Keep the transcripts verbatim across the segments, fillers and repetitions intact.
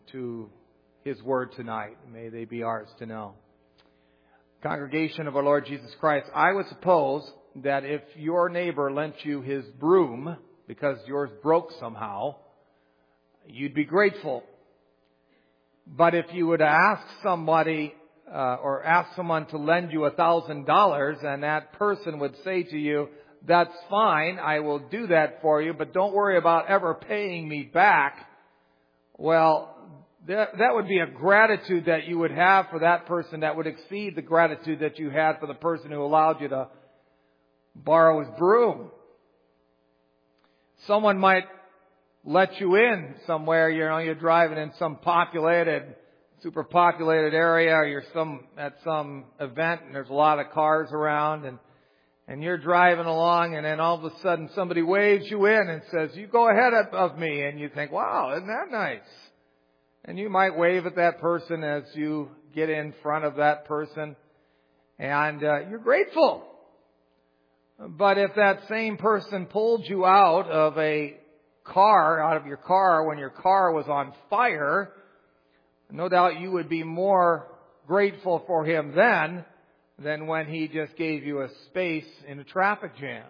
to His Word tonight. May they be ours to know. Congregation of our Lord Jesus Christ, I would suppose that if your neighbor lent you his broom because yours broke somehow, you'd be grateful. But if you would ask somebody uh, or ask someone to lend you a thousand dollars and that person would say to you, "That's fine, I will do that for you, but don't worry about ever paying me back," well, that, that would be a gratitude that you would have for that person that would exceed the gratitude that you had for the person who allowed you to borrow his broom. Someone might let you in somewhere, you know, you're driving in some populated, super populated area, or you're some at some event and there's a lot of cars around, and and you're driving along, and then all of a sudden somebody waves you in and says, "You go ahead of me," and you think, "Wow, isn't that nice?" And you might wave at that person as you get in front of that person, and uh, you're grateful. But if that same person pulled you out of a car, out of your car when your car was on fire, no doubt you would be more grateful for him then than when he just gave you a space in a traffic jam.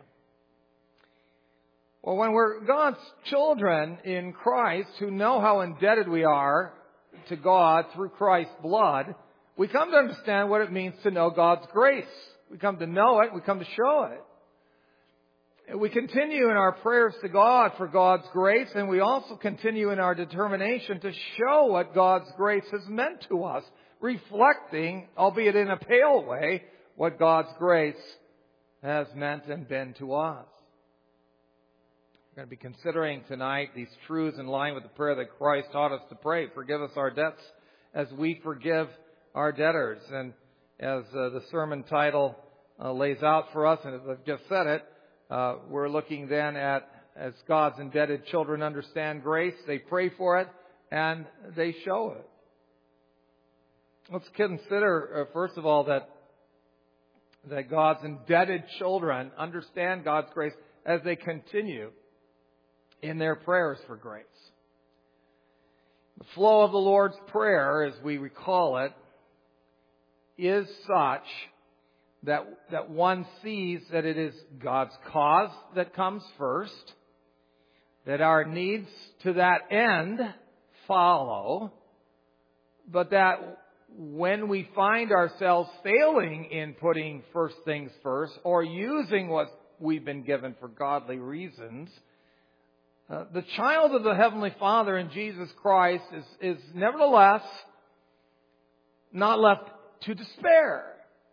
Well, when we're God's children in Christ who know how indebted we are to God through Christ's blood, we come to understand what it means to know God's grace. We come to know it, we come to show it. We continue in our prayers to God for God's grace, and we also continue in our determination to show what God's grace has meant to us, reflecting, albeit in a pale way, what God's grace has meant and been to us. We're going to be considering tonight these truths in line with the prayer that Christ taught us to pray. Forgive us our debts as we forgive our debtors. And as uh, the sermon title uh, lays out for us, and as I've just said it, Uh, we're looking then at, as God's indebted children understand grace, they pray for it and they show it. Let's consider, uh, first of all, that, that God's indebted children understand God's grace as they continue in their prayers for grace. The flow of the Lord's Prayer, as we recall it, is such That, that one sees that it is God's cause that comes first, that our needs to that end follow, but that when we find ourselves failing in putting first things first or using what we've been given for godly reasons, uh, the child of the Heavenly Father in Jesus Christ is, is nevertheless not left to despair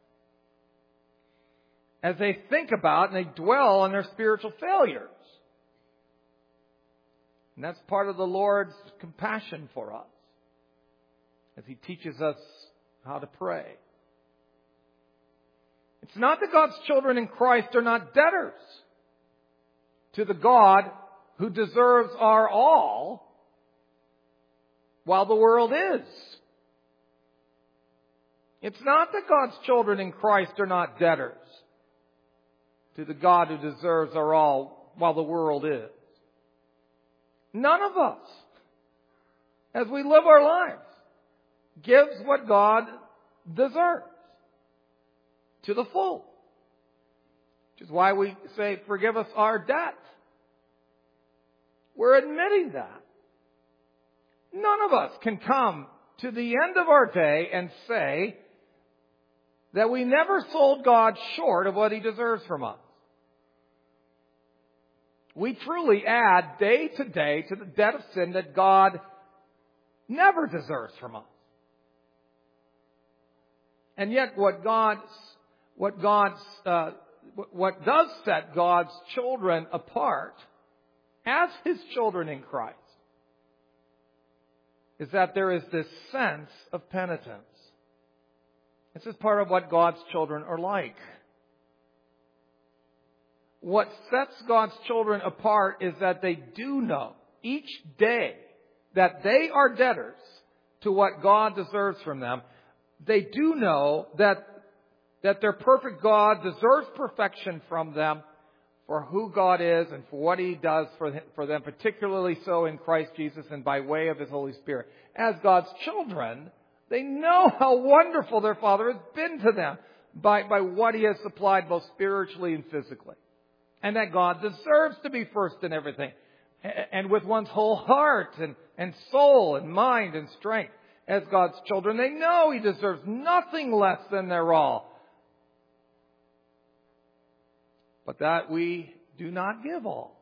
as they think about and they dwell on their spiritual failures. And that's part of the Lord's compassion for us as He teaches us how to pray. It's not that God's children in Christ are not debtors to the God who deserves our all, while the world is. It's not that God's children in Christ are not debtors to the God who deserves our all, while the world is. None of us, as we live our lives, gives what God deserves to the full. Which is why we say, "Forgive us our debt." We're admitting that. None of us can come to the end of our day and say that we never sold God short of what He deserves from us. We truly add day to day to the debt of sin that God never deserves from us. And yet what God's, what God's, uh, what does set God's children apart as His children in Christ is that there is this sense of penitence. This is part of what God's children are like. What sets God's children apart is that they do know each day that they are debtors to what God deserves from them. They do know that, that their perfect God deserves perfection from them for who God is and for what He does for them, for them, particularly so in Christ Jesus and by way of His Holy Spirit. As God's children, they know how wonderful their Father has been to them by, by what He has supplied both spiritually and physically. And that God deserves to be first in everything. And with one's whole heart and, and soul and mind and strength. As God's children, they know He deserves nothing less than their all. But that we do not give all.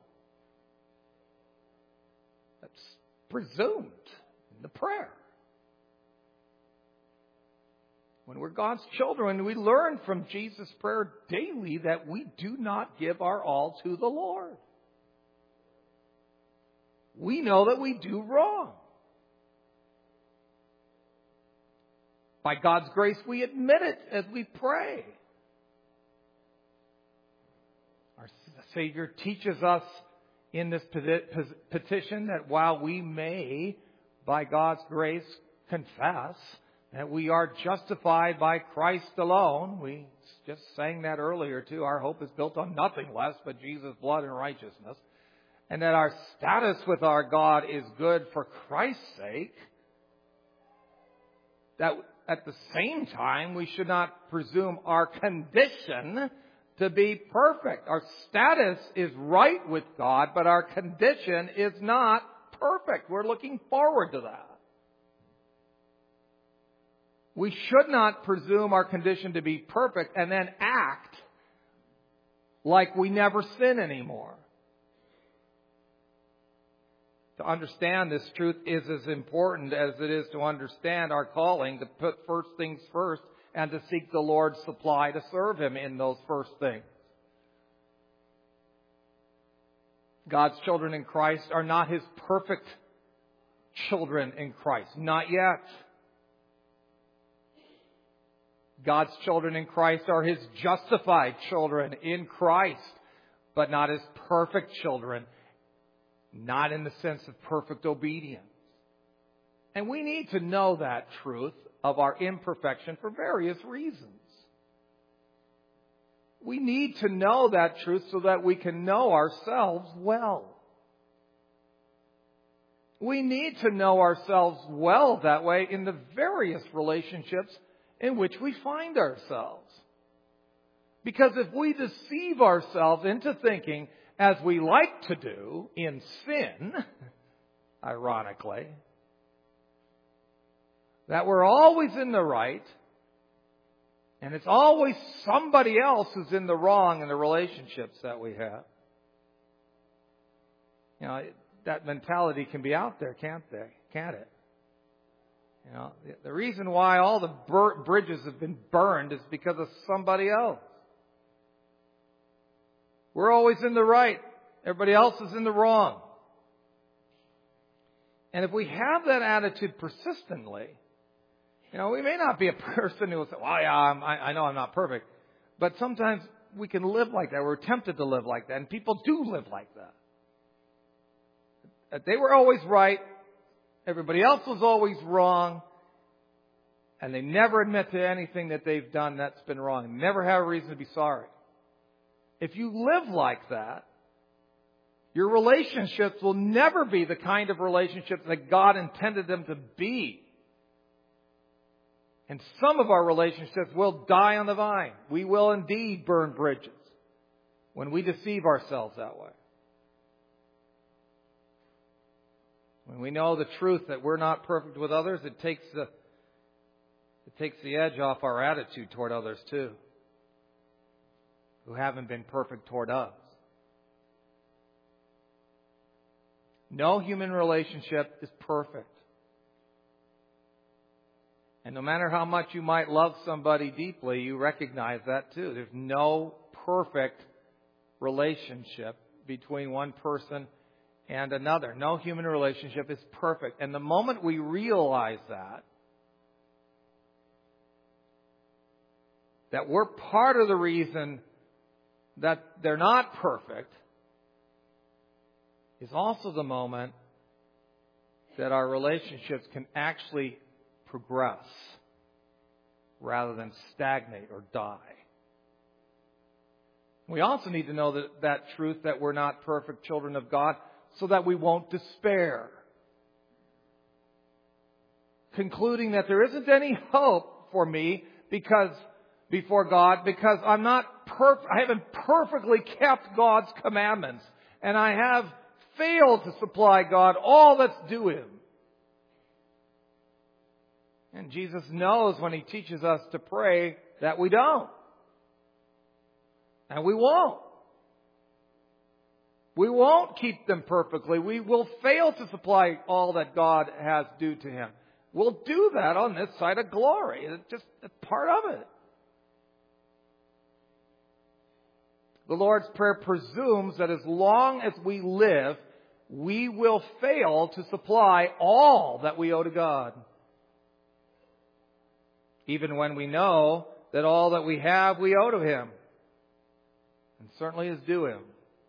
That's presumed in the prayer. When we're God's children, we learn from Jesus' prayer daily that we do not give our all to the Lord. We know that we do wrong. By God's grace, we admit it as we pray. Our Savior teaches us in this petition that while we may, by God's grace, confess that we are justified by Christ alone. We just sang that earlier too. Our hope is built on nothing less but Jesus' blood and righteousness. And that our status with our God is good for Christ's sake. That at the same time, we should not presume our condition to be perfect. Our status is right with God, but our condition is not perfect. We're looking forward to that. We should not presume our condition to be perfect and then act like we never sin anymore. To understand this truth is as important as it is to understand our calling to put first things first and to seek the Lord's supply to serve Him in those first things. God's children in Christ are not His perfect children in Christ. Not yet. God's children in Christ are His justified children in Christ, but not His perfect children. Not in the sense of perfect obedience. And we need to know that truth of our imperfection for various reasons. We need to know that truth so that we can know ourselves well. We need to know ourselves well that way in the various relationships in which we find ourselves. Because if we deceive ourselves into thinking, as we like to do in sin, ironically, that we're always in the right, and it's always somebody else who's in the wrong in the relationships that we have. You know, that mentality can be out there, can't they? Can't it? You know, the reason why all the bur- bridges have been burned is because of somebody else. We're always in the right. Everybody else is in the wrong. And if we have that attitude persistently, you know, we may not be a person who will say, well, yeah, I'm, I, I know I'm not perfect. But sometimes we can live like that. We're tempted to live like that. And people do live like that. That they were always right. Everybody else was always wrong. And they never admit to anything that they've done that's been wrong. Never have a reason to be sorry. If you live like that, your relationships will never be the kind of relationships that God intended them to be. And some of our relationships will die on the vine. We will indeed burn bridges when we deceive ourselves that way. When we know the truth that we're not perfect with others, it takes the, it takes the edge off our attitude toward others too, who haven't been perfect toward us. No human relationship is perfect. And no matter how much you might love somebody deeply, you recognize that too. There's no perfect relationship between one person and another. No human relationship is perfect. And the moment we realize that, that we're part of the reason that they're not perfect, is also the moment that our relationships can actually progress rather than stagnate or die. We also need to know that, that truth that we're not perfect children of God so that we won't despair, concluding that there isn't any hope for me because before God because I'm not perf- I haven't perfectly kept God's commandments, and I have failed to supply God all that's due Him. And Jesus knows when He teaches us to pray that we don't. And we won't. We won't keep them perfectly. We will fail to supply all that God has due to Him. We'll do that on this side of glory. It's just it's part of it. The Lord's Prayer presumes that as long as we live, we will fail to supply all that we owe to God. Even when we know that all that we have we owe to Him. And certainly is due Him.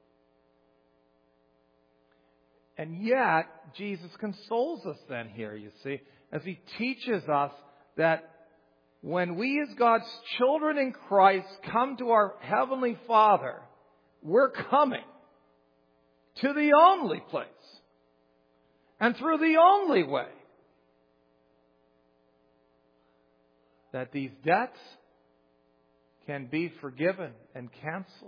And yet, Jesus consoles us then here, you see, as He teaches us that when we as God's children in Christ come to our Heavenly Father, we're coming to the only place and through the only way that these debts can be forgiven and canceled.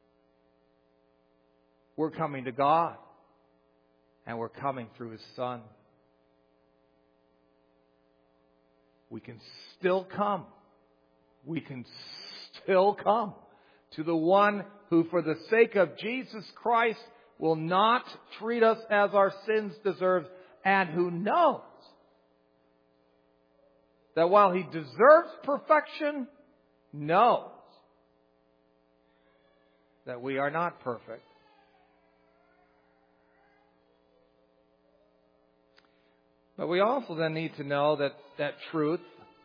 We're coming to God, and we're coming through His Son. We can still come. We can still come to the one who, for the sake of Jesus Christ, will not treat us as our sins deserve, and who knows that while He deserves perfection, knows that we are not perfect. But we also then need to know that that truth,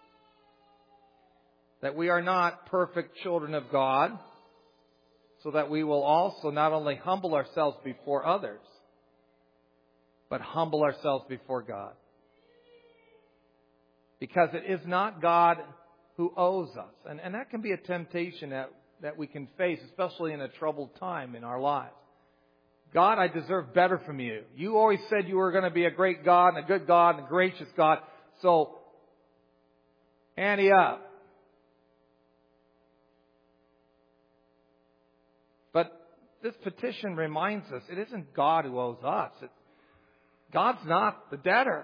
that we are not perfect children of God, so that we will also not only humble ourselves before others, but humble ourselves before God. Because it is not God who owes us. And, and that can be a temptation that, that we can face, especially in a troubled time in our lives. God, I deserve better from you. You always said you were going to be a great God and a good God and a gracious God. So, ante up. But this petition reminds us it isn't God who owes us. It, God's not the debtor.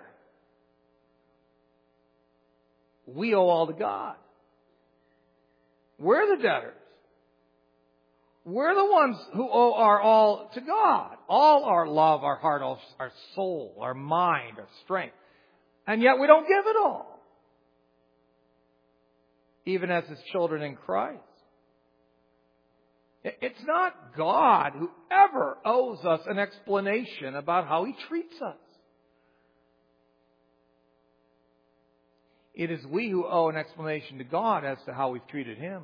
We owe all to God. We're the debtors. We're the ones who owe our all to God. All our love, our heart, our soul, our mind, our strength. And yet we don't give it all. Even as His children in Christ. It's not God who ever owes us an explanation about how He treats us. It is we who owe an explanation to God as to how we've treated Him.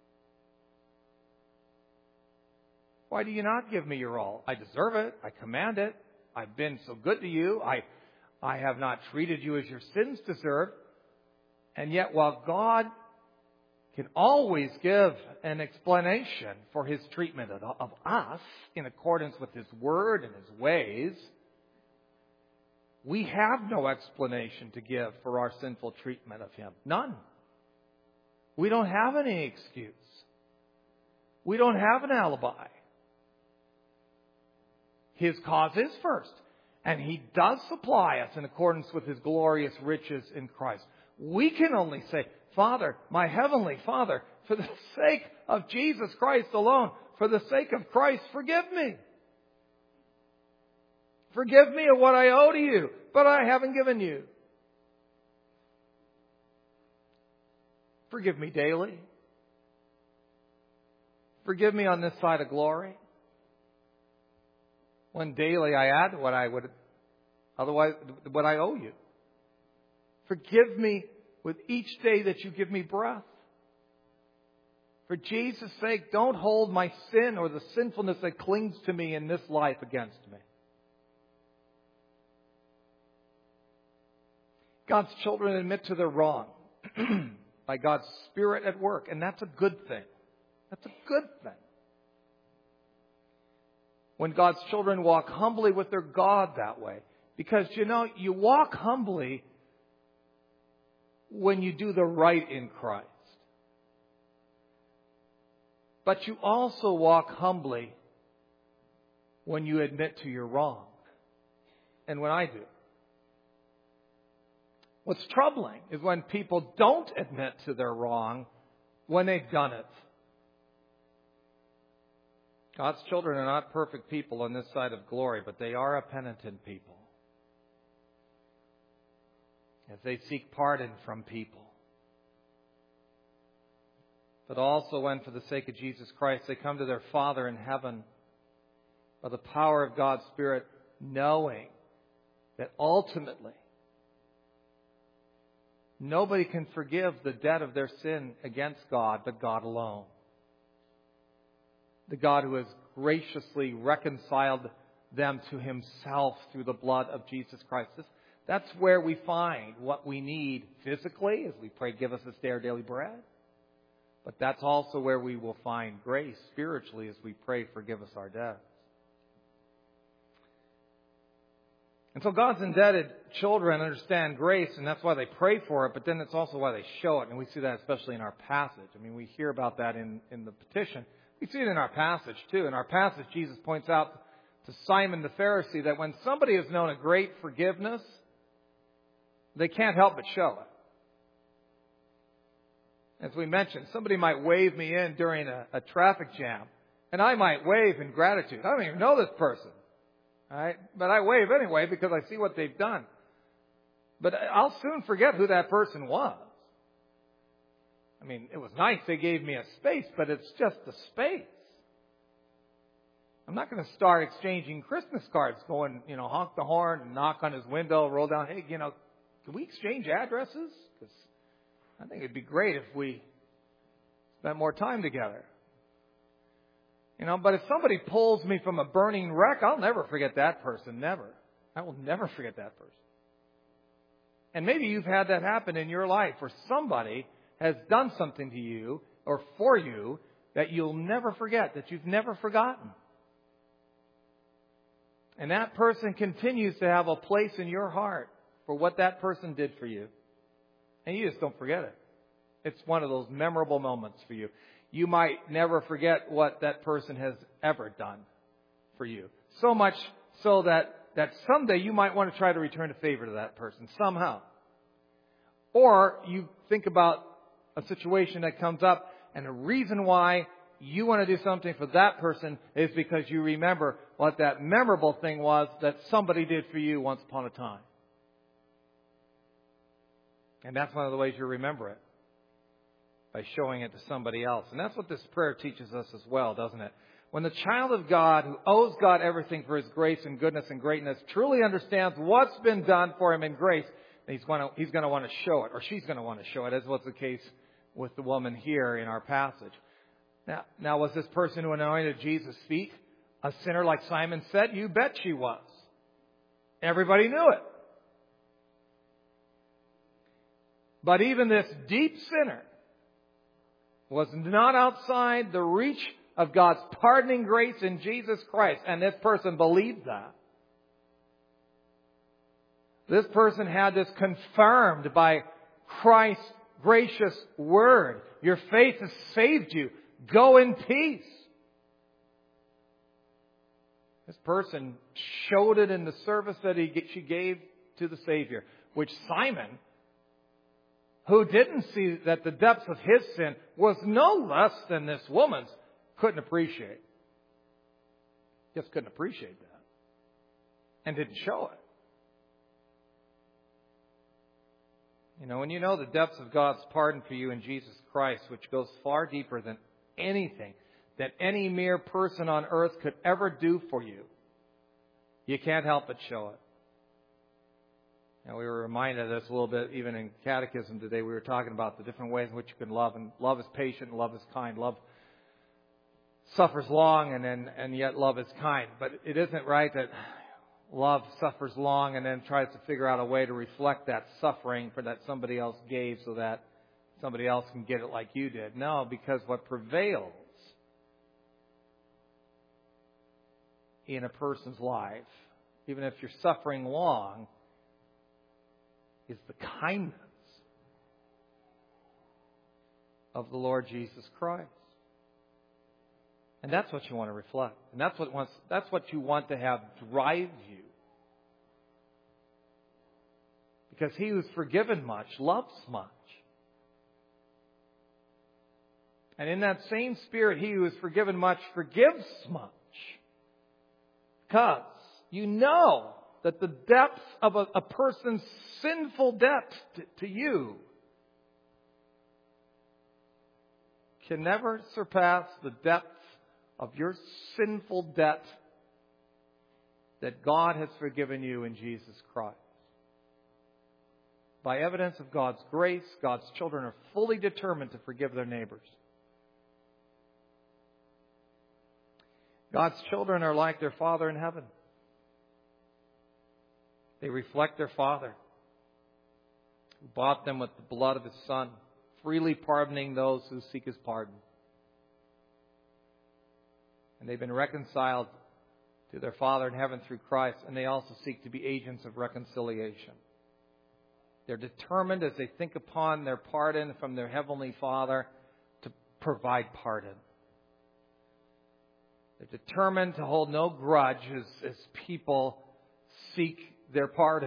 Why do you not give me your all? I deserve it. I command it. I've been so good to you. I, I have not treated you as your sins deserve. And yet, while God can always give an explanation for His treatment of, of us in accordance with His word and His ways, we have no explanation to give for our sinful treatment of Him. None. We don't have any excuse. We don't have an alibi. His cause is first. And He does supply us in accordance with His glorious riches in Christ. We can only say, Father, my heavenly Father, for the sake of Jesus Christ alone, for the sake of Christ, forgive me. Forgive me of what I owe to you, but I haven't given you. Forgive me daily. Forgive me on this side of glory. When daily I add what I would, otherwise, what I owe you. Forgive me with each day that you give me breath. For Jesus' sake, don't hold my sin or the sinfulness that clings to me in this life against me. God's children admit to their wrong by God's Spirit at work, and that's a good thing. That's a good thing. when God's children walk humbly with their God that way. Because, you know, you walk humbly when you do the right in Christ. But you also walk humbly when you admit to your wrong. And when I do. What's troubling is when people don't admit to their wrong when they've done it. God's children are not perfect people on this side of glory, but they are a penitent people. As they seek pardon from people. But also when, for the sake of Jesus Christ, they come to their Father in heaven by the power of God's Spirit, knowing that ultimately nobody can forgive the debt of their sin against God but God alone. The God who has graciously reconciled them to Himself through the blood of Jesus Christ. This, that's where we find what we need physically as we pray, give us this day our daily bread. But that's also where we will find grace spiritually as we pray, forgive us our debts. And so God's indebted children understand grace, and that's why they pray for it, but then it's also why they show it. And we see that especially in our passage. I mean, we hear about that in, in the petition. We see it in our passage, too. In our passage, Jesus points out to Simon the Pharisee that when somebody has known a great forgiveness, they can't help but show it. As we mentioned, somebody might wave me in during a, a traffic jam, and I might wave in gratitude. I don't even know this person. All right? But I wave anyway because I see what they've done. But I'll soon forget who that person was. I mean, it was nice they gave me a space, but it's just a space. I'm not going to start exchanging Christmas cards, going, you know, honk the horn and knock on his window, roll down, hey, you know, can we exchange addresses? Because I think it'd be great if we spent more time together. You know, but if somebody pulls me from a burning wreck, I'll never forget that person. Never. I will never forget that person. And maybe you've had that happen in your life where somebody has done something to you or for you that you'll never forget, that you've never forgotten. And that person continues to have a place in your heart for what that person did for you. And you just don't forget it. It's one of those memorable moments for you. You might never forget what that person has ever done for you. So much so that, that someday you might want to try to return a favor to that person somehow. Or you think about a situation that comes up and the reason why you want to do something for that person is because you remember what that memorable thing was that somebody did for you once upon a time. And that's one of the ways you remember it. By showing it to somebody else. And that's what this prayer teaches us as well, doesn't it? When the child of God, who owes God everything for His grace and goodness and greatness, truly understands what's been done for him in grace, he's going to, he's going to want to show it, or she's going to want to show it, as was the case with the woman here in our passage. Now, now was this person who anointed Jesus' feet a sinner like Simon said? You bet she was. Everybody knew it. But even this deep sinner was not outside the reach of God's pardoning grace in Jesus Christ. And this person believed that. This person had this confirmed by Christ's gracious word. Your faith has saved you. Go in peace. This person showed it in the service that he, she gave to the Savior, which Simon, who didn't see that the depths of his sin was no less than this woman's, couldn't appreciate. Just couldn't appreciate that. And didn't show it. You know, when you know the depths of God's pardon for you in Jesus Christ, which goes far deeper than anything that any mere person on earth could ever do for you, you can't help but show it. And we were reminded of this a little bit even in Catechism today. We were talking about the different ways in which you can love. And love is patient, and love is kind. Love suffers long, and then and yet love is kind. But it isn't right that love suffers long and then tries to figure out a way to reflect that suffering for that somebody else gave so that somebody else can get it like you did. No, because what prevails in a person's life, even if you're suffering long, is the kindness of the Lord Jesus Christ. And that's what you want to reflect. And that's what wants, that's what you want to have drive you. Because he who's forgiven much loves much. And in that same spirit, he who is forgiven much forgives much. Because you know that the depths of a, a person's sinful debt to, to you can never surpass the depths of your sinful debt that God has forgiven you in Jesus Christ. By evidence of God's grace, God's children are fully determined to forgive their neighbors. God's children are like their Father in heaven. They reflect their Father, who bought them with the blood of His Son, freely pardoning those who seek His pardon. And they've been reconciled to their Father in heaven through Christ, and they also seek to be agents of reconciliation. They're determined, as they think upon their pardon from their Heavenly Father, to provide pardon. They're determined to hold no grudge as, as people seek their pardon.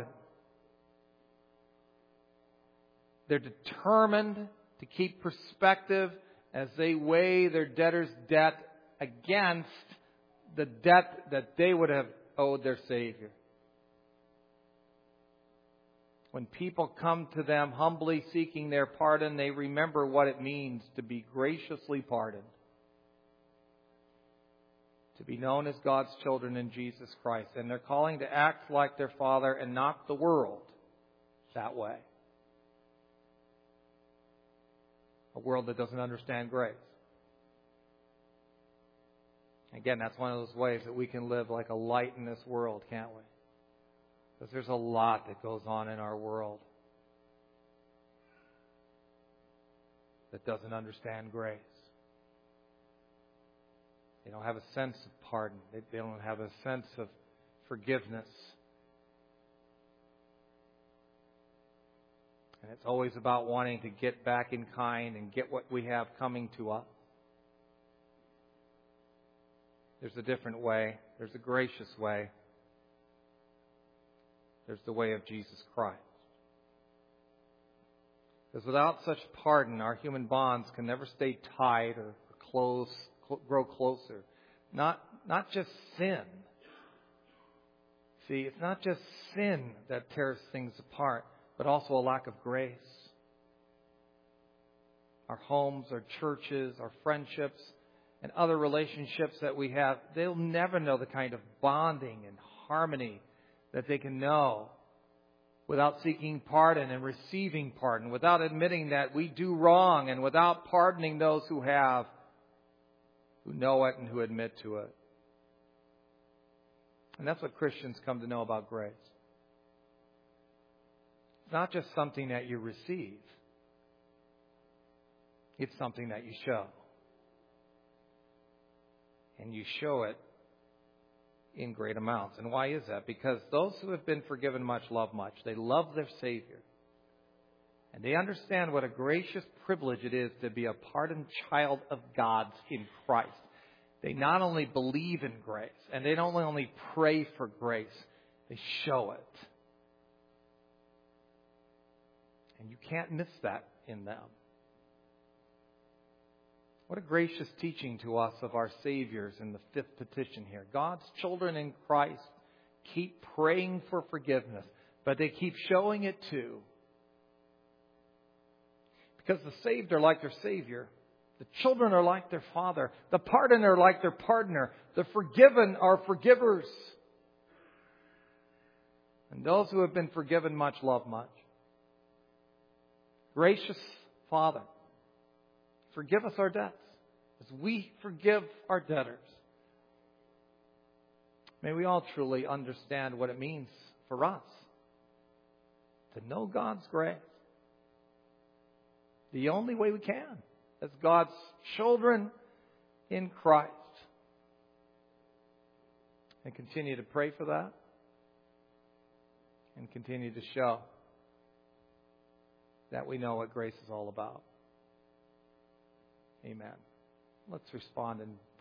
They're determined to keep perspective as they weigh their debtor's debt against the debt that they would have owed their Savior. When people come to them humbly seeking their pardon, they remember what it means to be graciously pardoned. To be known as God's children in Jesus Christ. And they're calling to act like their Father and not the world that way. A world that doesn't understand grace. Again, that's one of those ways that we can live like a light in this world, can't we? Because there's a lot that goes on in our world that doesn't understand grace. They don't have a sense of pardon. They, they don't have a sense of forgiveness. And it's always about wanting to get back in kind and get what we have coming to us. There's a different way. There's a gracious way. There's the way of Jesus Christ. Because without such pardon, our human bonds can never stay tight or close, grow closer. Not, not just sin. See, it's not just sin that tears things apart, but also a lack of grace. Our homes, our churches, our friendships, and other relationships that we have, they'll never know the kind of bonding and harmony that they can know without seeking pardon and receiving pardon, without admitting that we do wrong, and without pardoning those who have, who know it and who admit to it. And that's what Christians come to know about grace. It's not just something that you receive. It's something that you show. And you show it in great amounts. And why is that? Because those who have been forgiven much love much. They love their Savior. And they understand what a gracious privilege it is to be a pardoned child of God's in Christ. They not only believe in grace, and they don't only pray for grace, they show it. And you can't miss that in them. What a gracious teaching to us of our Saviors in the fifth petition here. God's children in Christ keep praying for forgiveness, but they keep showing it too. Because the saved are like their Savior. The children are like their Father. The pardoned are like their pardoner. The forgiven are forgivers. And those who have been forgiven much love much. Gracious Father, forgive us our debts as we forgive our debtors. May we all truly understand what it means for us to know God's grace. The only way we can as God's children in Christ. And continue to pray for that. And continue to show that we know what grace is all about. Amen. Let's respond in